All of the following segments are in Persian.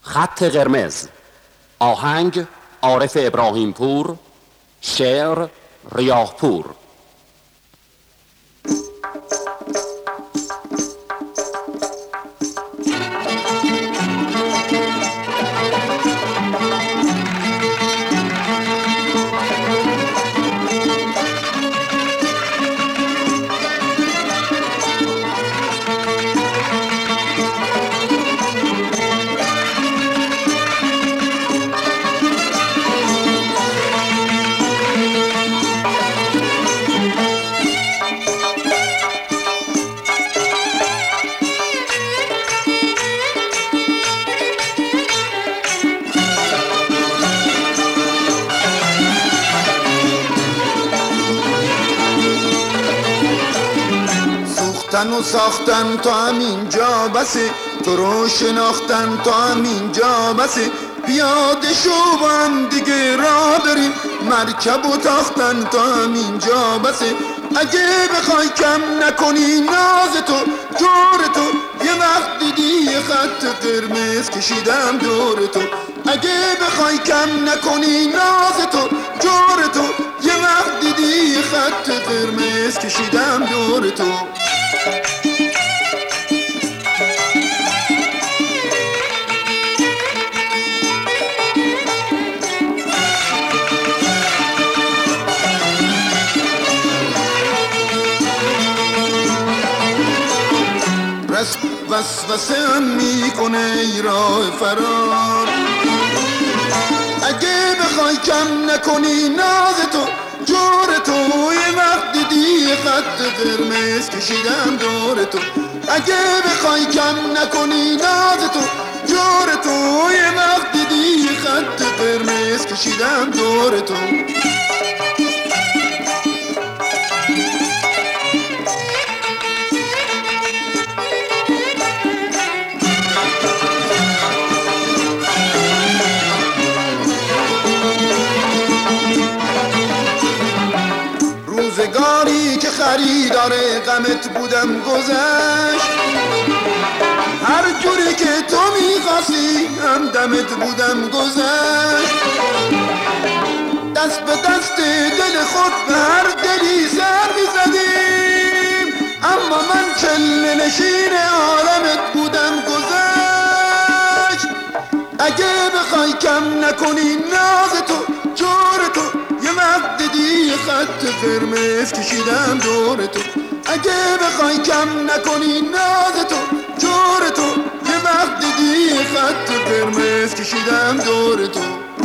خط قرمز. آهنگ عارف ابراهیم پور. شعر ریاح پور. ساختن و ساختن تا همینجا بسه، تو رو شناختن تا همینجا بسه. پیاده شو با هم دیگه راه بریم، مرکب و تاختن تا همینجا بسه. اگه بخوای کم نکنی ناز تو جور تو، یه وقت دیدی یه خط قرمز کشیدم دور تو. اگه بخوای کم نکنی ناز تو جور تو، یه وقت دیدی یه خط قرمز کشیدم دور تو. وسوسه هم میکنه ای راه فرار. اگه بخوای کم نکنی ناز تو جور تو، یه وقت دیدی خط قرمز کشیدم دور تو. اگه بخوای کم نکنی ناز تو جور تو، یه وقت دیدی خط قرمز کشیدم دور تو. روزگاری که خریدار غمت بودم گذشت، هر جوری که تو میخواستی همدمت بودم گذشت. دست به دست دل خود به هر دلی سر میزدیم، اما من چله نشین عالمت بودم گذشت. اگه بخوای کم نکنی ناز تو جور تو، یه وقت دیدی خط قرمز کشیدم دور تو. اگه بخوای کم نکنی ناز تو جور تو، یه وقت دیدی خط قرمز کشیدم دور تو.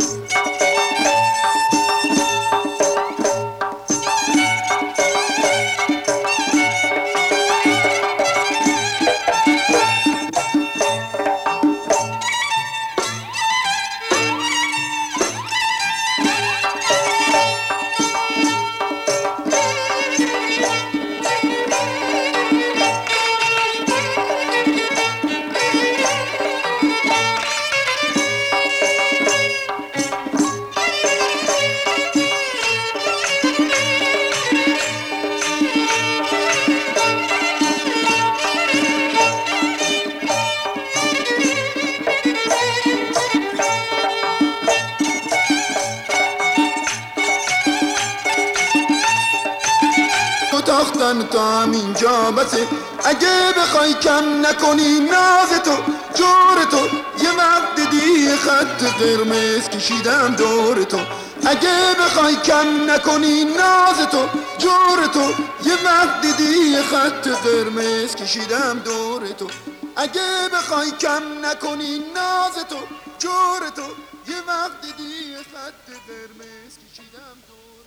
تاختن تا همینجا بسه. اگه بخوای کم نکنی ناز تو جور تو، یه وقت دیدی خط قرمز کشیدم دور تو. اگه بخوای کم نکنی ناز تو جور تو، یه وقت دیدی خط قرمز کشیدم دور تو. اگه بخوای کم نکنی ناز تو جور تو، یه وقت دیدی خط قرمز کشیدم دور تو.